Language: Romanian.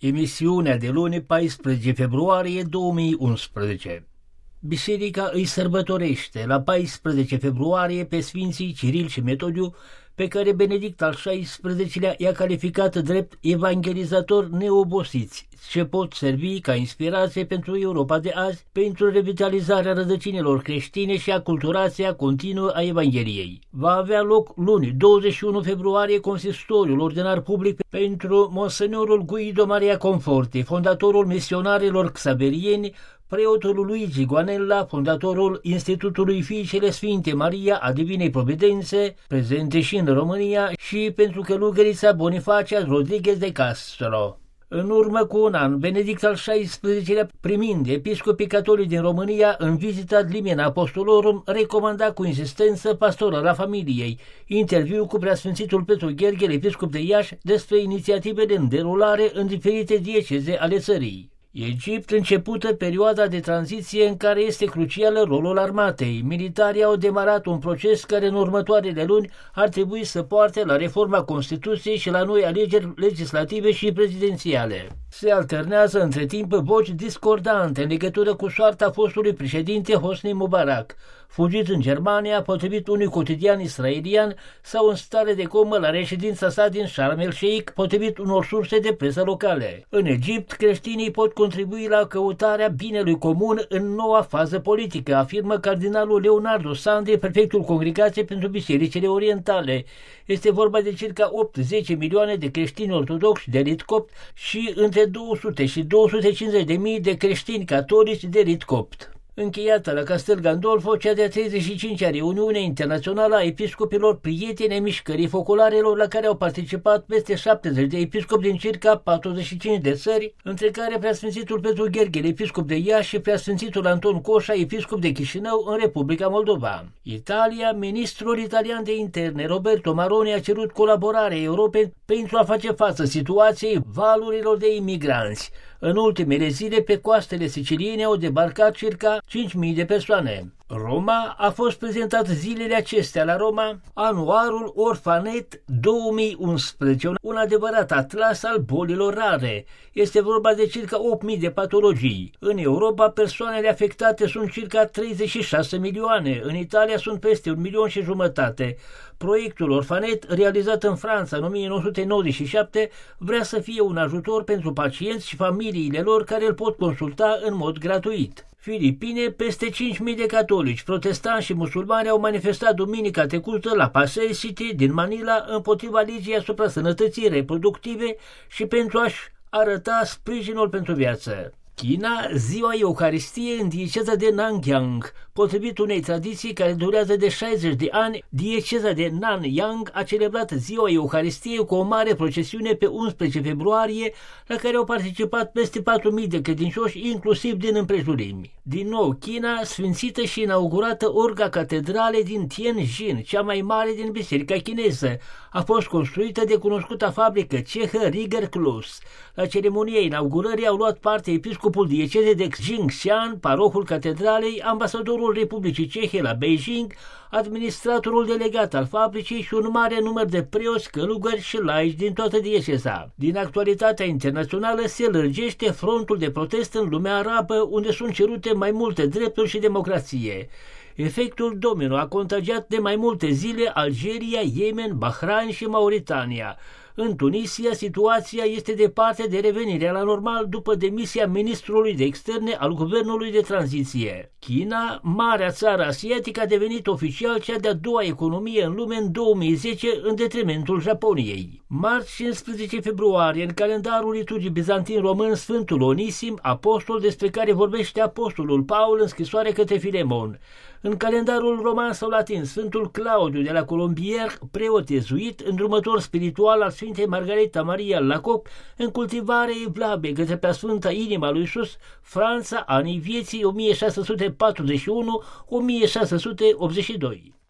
Emisiunea de luni 14 februarie 2011. Biserica îi sărbătorește la 14 februarie pe Sfinții Ciril și Metodiu, pe care Benedict al XVI-lea i-a calificat drept evangelizatori neobosiți, ce pot servi ca inspirație pentru Europa de azi, pentru revitalizarea rădăcinilor creștine și aculturația continuă a Evangheliei. Va avea loc luni, 21 februarie, consistoriul ordinar public pentru Monseniorul Guido Maria Conforti, fondatorul misionarilor xaverieni, preotul Luigi Guanella, fondatorul Institutului Fiicele Sfinte Maria a Divinei Providențe, prezente și în România, și pentru călugărița Bonifacia Rodriguez de Castro. În urmă cu un an, Benedict al XVI-lea, primind episcopii catolici din România în vizita ad limina apostolorum, recomanda cu insistență pastorala familiei. Interviu cu preasfințitul Petru Gherghel, episcop de Iași, despre inițiativele în derulare în diferite dieceze ale țării. Egipt începută perioada de tranziție în care este crucial rolul armatei. Militarii au demarat un proces care în următoarele luni ar trebui să poarte la reforma Constituției și la noi alegeri legislative și prezidențiale. Se alternează între timp voci discordante în legătură cu soarta fostului președinte Hosni Mubarak, fugit în Germania, potrivit unui cotidian israelian, sau în stare de comă la reședința sa din Sharm el-Sheikh, potrivit unor surse de presă locale. În Egipt, creștinii pot contribui la căutarea binelui comun în noua fază politică, afirmă cardinalul Leonardo Sandri, prefectul Congregației pentru Bisericile Orientale. Este vorba de circa 8-10 milioane de creștini ortodoxi de rit copt și între 200 și 250 de mii de creștini catolici de rit copt. Încheiată la Castel Gandolfo cea de-a 35-a reuniune internațională a episcopilor prieteni ai mișcării focolarelor, la care au participat peste 70 de episcopi din circa 45 de țări, între care preasfințitul Petru Gherghel, episcop de Iași, și preasfințitul Anton Coșa, episcop de Chișinău, în Republica Moldova. Italia, ministrul italian de interne Roberto Maroni a cerut colaborarea Europei pentru a face față situației valurilor de imigranți. În ultimele zile, pe coastele siciliene au debarcat circa 5.000 de persoane. Roma a fost prezentat zilele acestea la Roma anuarul Orfanet 2011, un adevărat atlas al bolilor rare. Este vorba de circa 8.000 de patologii. În Europa, persoanele afectate sunt circa 36 milioane, în Italia sunt peste 1,5 milioni. Proiectul Orfanet, realizat în Franța în 1997, vrea să fie un ajutor pentru pacienți și familiile lor care îl pot consulta în mod gratuit. Filipine, peste 5.000 de catolici, protestanți și musulmani au manifestat duminica trecută la Pasay City din Manila împotriva legii asupra sănătății reproductive și pentru a-și arăta sprijinul pentru viață. China, ziua Euharistiei în dieceza de Nanyang. Potrivit unei tradiții care durează de 60 de ani, dieceza de Nanyang a celebrat ziua Euharistiei cu o mare procesiune pe 11 februarie, la care au participat peste 4.000 de credincioși, inclusiv din împrejurimi. Din nou, China, sfințită și inaugurată Orga Catedrale din Tianjin, cea mai mare din biserica chineză, a fost construită de cunoscuta fabrică cehă Rieger Klus. La ceremonia inaugurării au luat parte episcopul diecezei de Jingxian, parohul catedralei, ambasadorul Republicii Cehe la Beijing, administratorul delegat al fabricii și un mare număr de preoți, călugări și laici din toată dieceza. Din actualitatea internațională se lărgește frontul de protest în lumea arabă, unde sunt cerute mai multe drepturi și democrație. Efectul domino a contagiat de mai multe zile Algeria, Yemen, Bahrain și Mauritania. În Tunisia, situația este departe de revenirea la normal după demisia ministrului de externe al guvernului de tranziție. China, marea țară asiatică, a devenit oficial cea de-a doua economie în lume în 2010, în detrimentul Japoniei. Marți 15 februarie, în calendarul liturgiei bizantin român, Sfântul Onisim, apostol despre care vorbește apostolul Paul în scrisoare către Filemon. În calendarul roman sau latin, Sfântul Claudiu de la Colombier, preot iezuit, îndrumător spiritual al Sfintei Margareta Maria Lacoc, în cultivare evlavie către preasfânta inima lui Iisus, Franța, anii vieții 1641-1682.